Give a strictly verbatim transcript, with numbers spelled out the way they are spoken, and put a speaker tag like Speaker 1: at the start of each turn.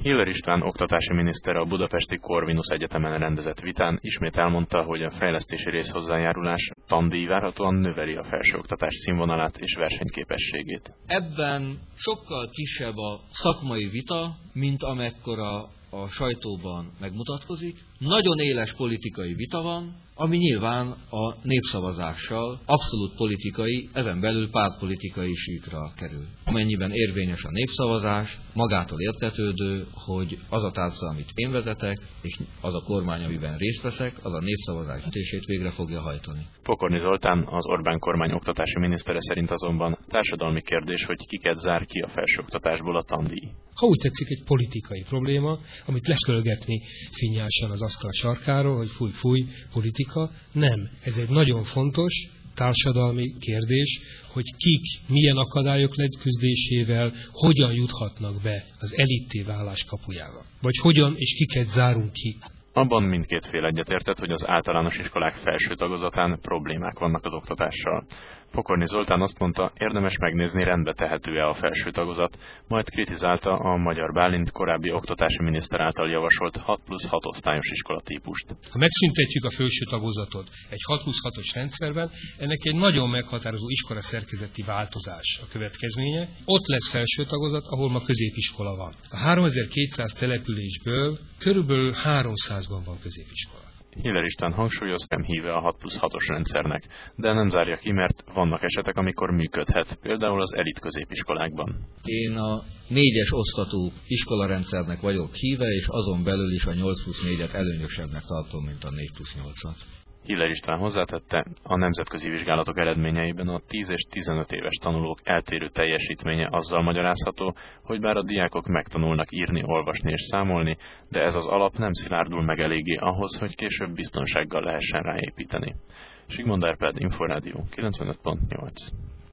Speaker 1: Hiller István oktatási miniszter a budapesti Corvinus Egyetemen rendezett vitán ismét elmondta, hogy a fejlesztési részhozzájárulás tandíj várhatóan növeli a felsőoktatás színvonalát és versenyképességét.
Speaker 2: Ebben sokkal kisebb a szakmai vita, mint amekkora a sajtóban megmutatkozik. Nagyon éles politikai vita van, ami nyilván a népszavazással abszolút politikai, ezen belül pártpolitikai síkra kerül. Amennyiben érvényes a népszavazás, magától értetődő, hogy az a tárca, amit én vezetek, és az a kormány, amiben részt veszek, az a népszavazás döntését végre fogja hajtani.
Speaker 1: Pokorny Zoltán, az Orbán kormány oktatási minisztere szerint azonban társadalmi kérdés, hogy kiket zár ki a felsőoktatásból a tandíj.
Speaker 3: Ha úgy tetszik, egy politikai probléma, amit lekölgetni finnyásan az asztal sarkáról, hogy fúj, fúj, politika. Nem. Ez egy nagyon fontos társadalmi kérdés, hogy kik milyen akadályok leküzdésével hogyan juthatnak be az elitté válás kapujába. Vagy hogyan és kiket zárunk ki.
Speaker 1: Abban mindkét fél egyetértett, hogy az általános iskolák felső tagozatán problémák vannak az oktatással. Pokorny Zoltán azt mondta, érdemes megnézni, rendbe tehető-e a felső tagozat, majd kritizálta a Magyar Bálint korábbi oktatási miniszter által javasolt hat plusz hat osztályos iskolatípust.
Speaker 3: Ha megszüntetjük a felső tagozatot egy hat plusz hatos rendszerben, ennek egy nagyon meghatározó iskola szerkezeti változás a következménye. Ott lesz felső tagozat, ahol ma középiskola van. A háromezer-kétszáz településből körülbelül háromszázban van középiskola.
Speaker 1: Hiller István hangsúlyoz, nem híve a hat plusz hatos rendszernek, de nem zárja ki, mert vannak esetek, amikor működhet, például az elit középiskolákban.
Speaker 2: Én a négyes osztatú iskolarendszernek vagyok híve, és azon belül is a nyolc plusz négyet előnyösebbnek tartom, mint a négy plusz nyolcat.
Speaker 1: Hiller István hozzátette, a nemzetközi vizsgálatok eredményeiben a tíz és tizenöt éves tanulók eltérő teljesítménye azzal magyarázható, hogy bár a diákok megtanulnak írni, olvasni és számolni, de ez az alap nem szilárdul meg eléggé ahhoz, hogy később biztonsággal lehessen ráépíteni. Sigmond Árpád, Inforádió kilencvenöt pont nyolc.